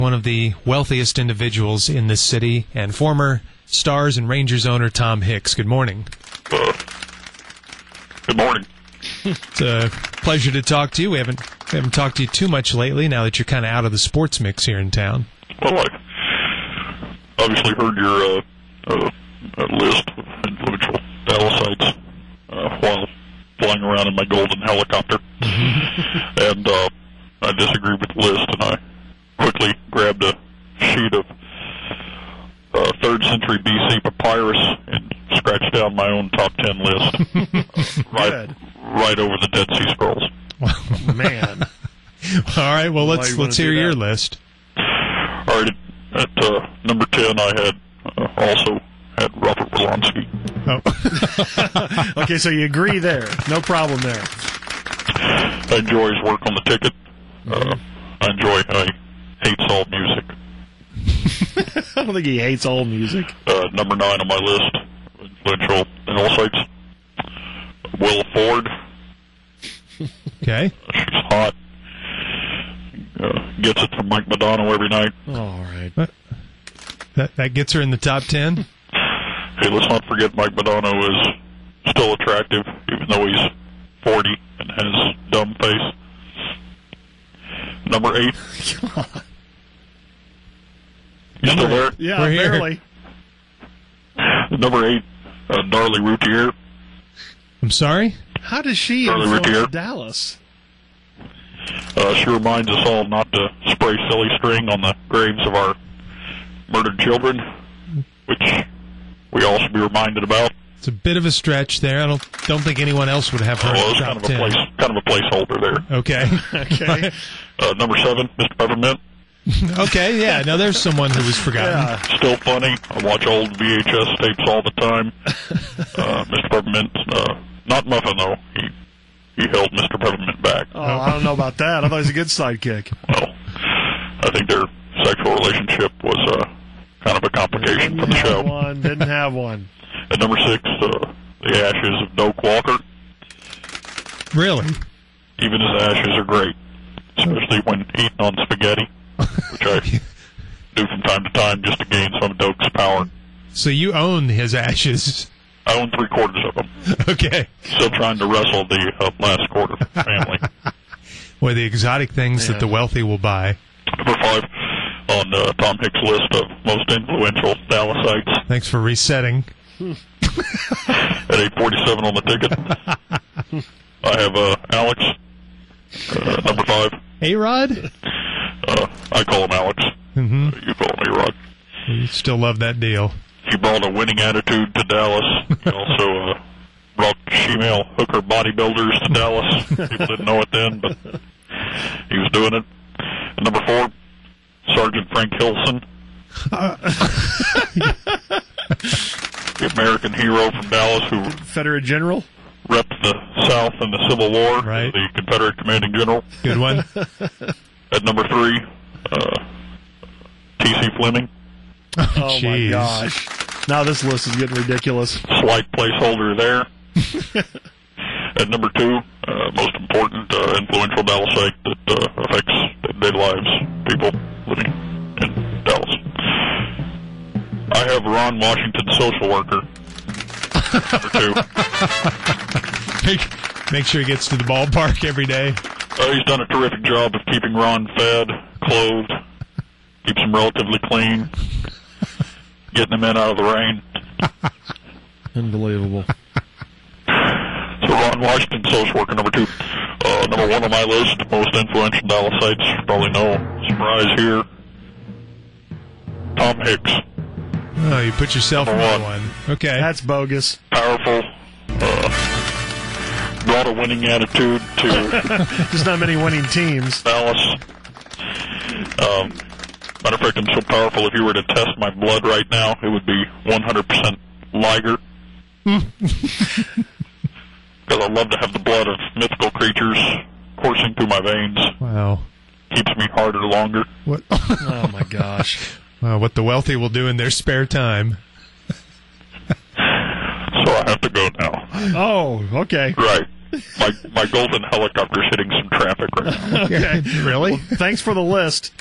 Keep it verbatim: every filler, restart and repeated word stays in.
One of the wealthiest individuals in this city, and former Stars and Rangers owner Tom Hicks. Good morning. Uh, good morning. It's a pleasure to talk to you. We haven't we haven't talked to you too much lately, now that you're kind of out of the sports mix here in town. Well, I obviously heard your uh, uh, uh, list of influential Dallasites uh, while flying around in my golden helicopter. and uh, I disagree with the list, and I quickly grabbed a sheet of uh, third century B C papyrus and scratched down my own top ten list. uh, right, right over the Dead Sea Scrolls. Oh, man. All right, well, let's let's hear your list. All right, at uh, number ten, I had uh, also had Robert Orlonsky. Oh. Okay, so you agree there. No problem there. I enjoy his work on the ticket. Uh, I enjoy how he hates all music. I don't think he hates all music. Uh, number nine on my list, influential Dallasites, Willa Ford. Okay. Uh, she's hot. Uh, gets it from Mike Modano every night. All right. What? That that gets her in the top ten? Hey, let's not forget Mike Modano is still attractive, even though he's forty and has dumb face. Number eight. You still there? Yeah, We're here. barely. Number eight, uh, Darlie Routier. I'm sorry? How does she Charlie influence Routier. Dallas? Uh, she reminds us all not to spray silly string on the graves of our murdered children, which we all should be reminded about. It's a bit of a stretch there. I don't don't think anyone else would have her Well, in it's the kind top of a ten. place, kind of a placeholder there. Okay. Okay. Uh, number seven, Mister Peppermint. Okay, yeah. No, there's someone who was forgotten. Yeah. Still funny. I watch old V H S tapes all the time. Uh, Mister Peppermint, uh, not Muffin though. He he held Mister Peppermint back. Oh, I don't know about that. I thought he was a good sidekick. Well, I think their sexual relationship was uh, kind of a complication for Didn't the have show. one. Didn't have one. At number six, uh, the ashes of Doak Walker. Really? Even his ashes are great, especially when eaten on spaghetti, which I do from time to time just to gain some of Doak's power. So you own his ashes. I own three quarters of them. Okay. Still trying to wrestle the uh, last quarter for the family. Boy, the exotic things Man. that the wealthy will buy. Number five on uh, Tom Hicks' list of most influential Dallasites. Thanks for resetting. At eight forty-seven on the ticket, I have uh, Alex, uh, number five. A-Rod? Uh, I call him Alex. Mm-hmm. You call him A-Rod. You still love that deal. He brought a winning attitude to Dallas. He also uh, brought female hooker bodybuilders to Dallas. People didn't know it then, but he was doing it. And number four, Sergeant Frank Hilson. The American hero from Dallas who Confederate General? repped the South in the Civil War, Right. the Confederate commanding general. Good one. At number three, uh, T C Fleming, Oh, my Jeez. gosh. Now this list is getting ridiculous. slight placeholder there. At number two, uh, most important, uh, influential Dallasite that uh, affects day-to-day lives, people living in Dallas. I have Ron Washington, social worker, number two. make, make sure he gets to the ballpark every day. Uh, he's done a terrific job of keeping Ron fed, clothed, keeps him relatively clean, getting him in out of the rain. Unbelievable. So Ron Washington, social worker, number two. Uh, number one on my list, most influential Dallasites. Probably no surprise here. Tom Hicks, Oh, you put yourself in Number that one. one. Okay. That's bogus. powerful, uh, brought a winning attitude to There's not many winning teams. Dallas. Um, matter of fact, I'm so powerful, if you were to test my blood right now, it would be one hundred percent Liger. Because I love to have the blood of mythical creatures coursing through my veins. Wow. Keeps me harder longer. What? Oh, my gosh. Wow, what the wealthy will do in their spare time. So I have to go now. Oh, okay. Right. My my golden helicopter's hitting some traffic right now. Okay. Really? Thanks for the list.